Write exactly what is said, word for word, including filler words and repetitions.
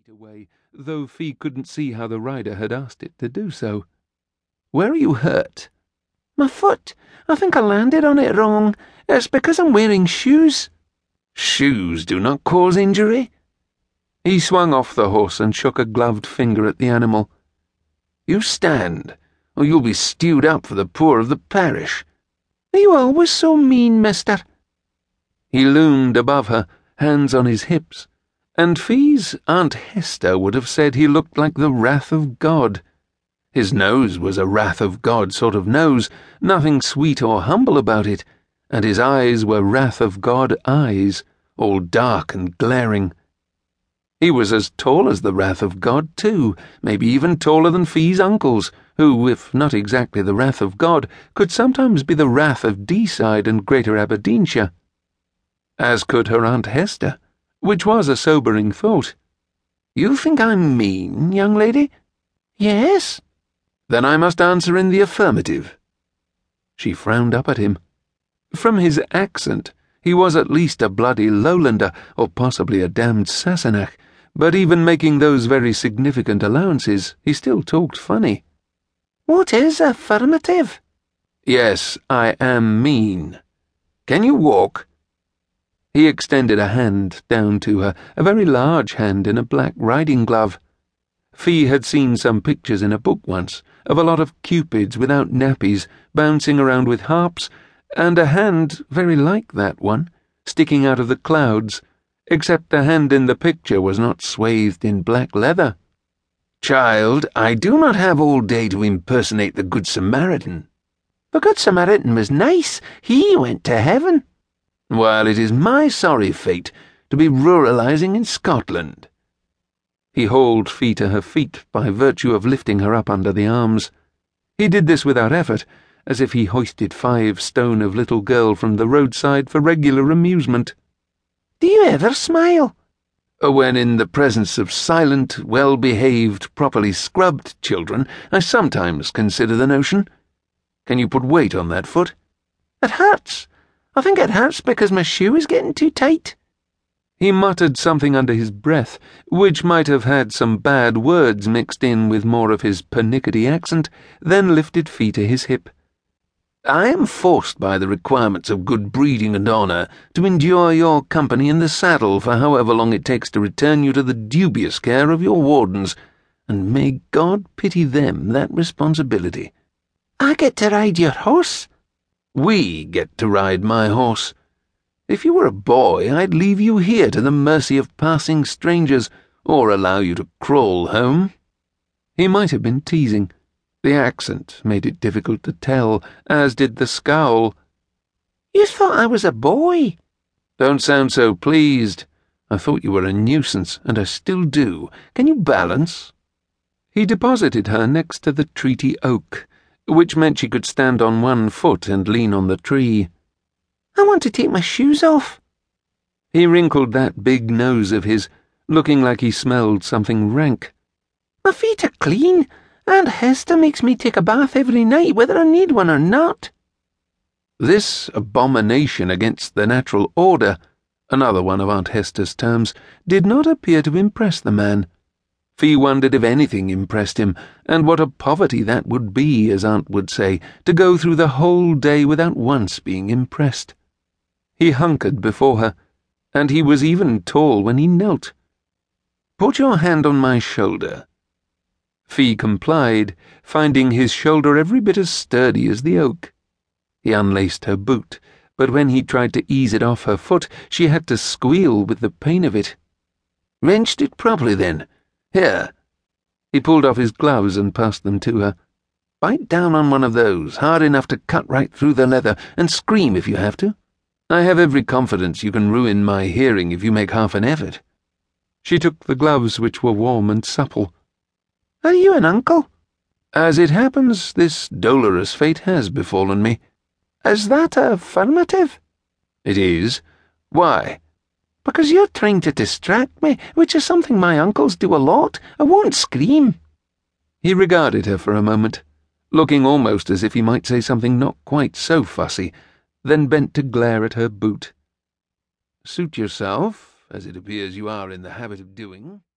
away, though Fee couldn't see how the rider had asked it to do so. "Where are you hurt?" "My foot. I think I landed on it wrong. It's because I'm wearing shoes." "Shoes do not cause injury." He swung off the horse and shook a gloved finger at the animal. "You stand, or you'll be stewed up for the poor of the parish." "Are you always so mean, mister?" He loomed above her, hands on his hips, and Fee's Aunt Hester would have said he looked like the wrath of God. His nose was a wrath of God sort of nose, nothing sweet or humble about it, and his eyes were wrath of God eyes, all dark and glaring. He was as tall as the wrath of God, too, maybe even taller than Fee's uncles, who, if not exactly the wrath of God, could sometimes be the wrath of Deeside and Greater Aberdeenshire. As could her Aunt Hester, which was a sobering thought. "You think I'm mean, young lady?" "Yes." "Then I must answer in the affirmative." She frowned up at him. From his accent, he was at least a bloody Lowlander, or possibly a damned Sassenach, but even making those very significant allowances, he still talked funny. "What is affirmative?" "Yes, I am mean. Can you walk?" He extended a hand down to her, a very large hand in a black riding glove. Fee had seen some pictures in a book once, of a lot of cupids without nappies, bouncing around with harps, and a hand very like that one, sticking out of the clouds, except the hand in the picture was not swathed in black leather. "Child, I do not have all day to impersonate the Good Samaritan." "The Good Samaritan was nice. He went to heaven." "Well, it is my sorry fate to be ruralising in Scotland." He hauled Fee to her feet by virtue of lifting her up under the arms. He did this without effort, as if he hoisted five stone of little girl from the roadside for regular amusement. "Do you ever smile?" "When in the presence of silent, well-behaved, properly scrubbed children, I sometimes consider the notion. Can you put weight on that foot?" "It hurts. I think it hurts because my shoe is getting too tight." He muttered something under his breath, which might have had some bad words mixed in with more of his pernickety accent, then lifted Fee to his hip. "I am forced by the requirements of good breeding and honour to endure your company in the saddle for however long it takes to return you to the dubious care of your wardens, and may God pity them that responsibility." "I get to ride your horse?" "We get to ride my horse. If you were a boy, I'd leave you here to the mercy of passing strangers, or allow you to crawl home." He might have been teasing. The accent made it difficult to tell, as did the scowl. "You thought I was a boy." "Don't sound so pleased. I thought you were a nuisance, and I still do. Can you balance?" He deposited her next to the treaty oak, which meant she could stand on one foot and lean on the tree. "I want to take my shoes off." He wrinkled that big nose of his, looking like he smelled something rank. "My feet are clean. Aunt Hester makes me take a bath every night, whether I need one or not." This abomination against the natural order, another one of Aunt Hester's terms, did not appear to impress the man. Fee wondered if anything impressed him, and what a poverty that would be, as Aunt would say, to go through the whole day without once being impressed. He hunkered before her, and he was even tall when he knelt. "Put your hand on my shoulder." Fee complied, finding his shoulder every bit as sturdy as the oak. He unlaced her boot, but when he tried to ease it off her foot, she had to squeal with the pain of it. "Wrenched it properly, then. Here." He pulled off his gloves and passed them to her. "Bite down on one of those, hard enough to cut right through the leather, and scream if you have to. I have every confidence you can ruin my hearing if you make half an effort." She took the gloves, which were warm and supple. "Are you an uncle?" "As it happens, this dolorous fate has befallen me." "Is that affirmative?" "It is. Why?" "Because you're trying to distract me, which is something my uncles do a lot. I won't scream." He regarded her for a moment, looking almost as if he might say something not quite so fussy, then bent to glare at her boot. "Suit yourself, as it appears you are in the habit of doing."